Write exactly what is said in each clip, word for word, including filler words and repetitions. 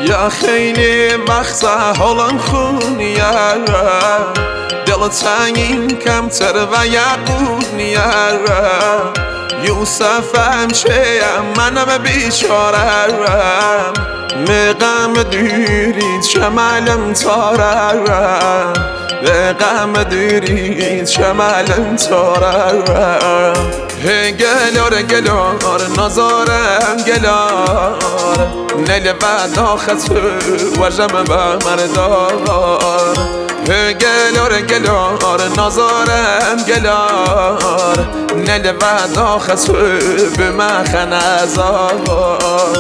یا خیلی وقت حالم خونیه دل تنگین کمتر و یقونیه یوسفم شیم منم بیچارم مقام دیرید شمالم تارم به غم دیرید شمالم تارم گلار گلار نظارم گلار نل بعد آخت وجم به مردار گلار گلار نظارم گلار نل بعد آخت به مخن ازار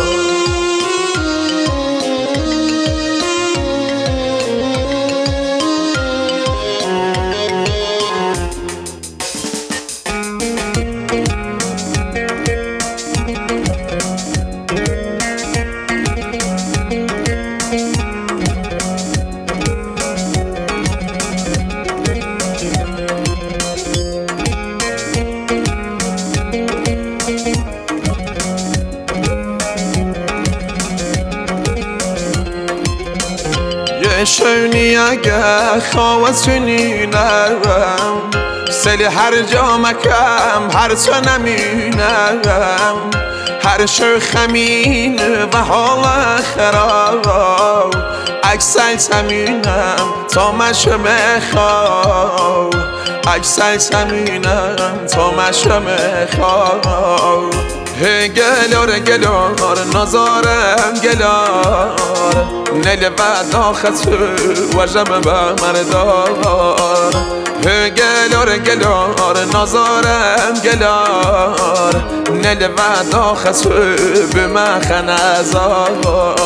شونی اگه خواستی نرم سلی هر جا مکم هر تو نمینم هر شو خمین و حال خراب اکسای تمینم تا مشم خواب اکسای تمینم تا مشم خواب گلار گلار نظارم گلار نل بعد آخت وجم به مردار گلار گلار نظارم گلار نل بعد آخت به مخن ازار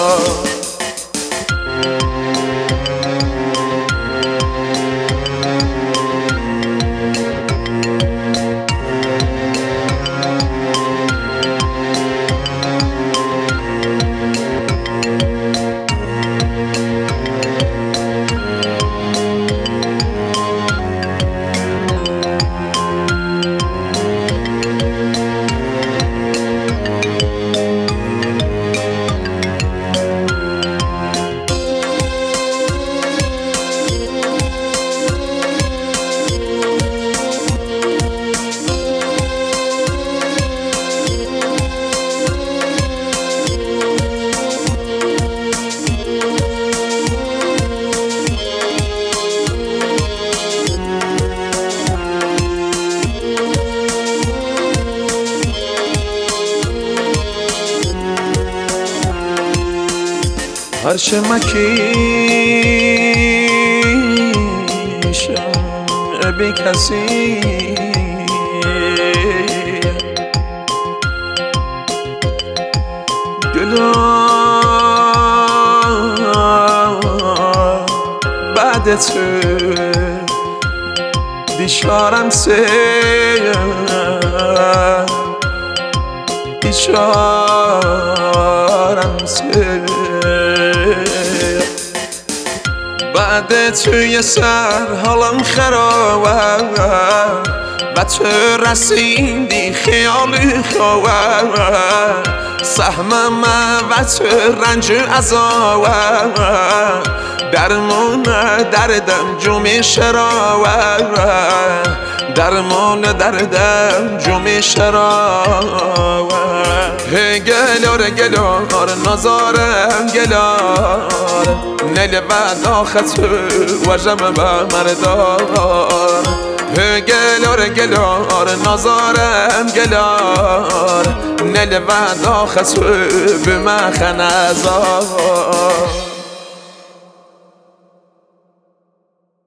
هرچه مکیشم بی کسی گلا بعد تو بیچارم سه بیچارم سه بعد توی سر حالم خرابه و تو رسیدی خیالی خوابه سهمم و تو رنج عذابه درمون دردم جمع شرابه درمان دردم جمع شرابه گلار گلار نظارم گلار نل بعد آخت وجم به مردار گلار گلار نظارم گلار نل بعد آخت به مخن ازار